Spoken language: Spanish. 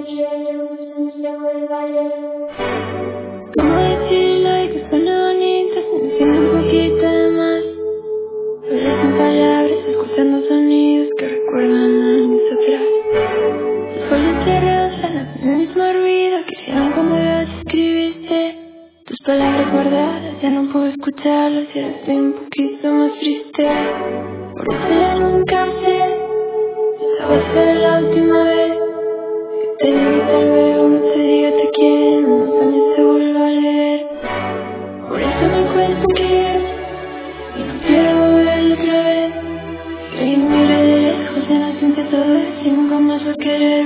Como decirle que suena bonito, se me siente un poquito de más. Parecen palabras, escuchando sonidos que recuerdan años atrás. Los folios de rosa, el mismo ruido que hicieron cuando las escribiste. Tus palabras guardadas, ya no puedo escucharlas y ahora estoy un poquito más triste. Por eso ya nunca sé, esta va a ser la última vez que te digo y tal vez no te diga te quiero, en unos años te vuelvo a leer. Por eso me cuesta que y no quiero volver otra vez. Que alguien mire de lejos, ya no siente todo esto y nunca más va a querer.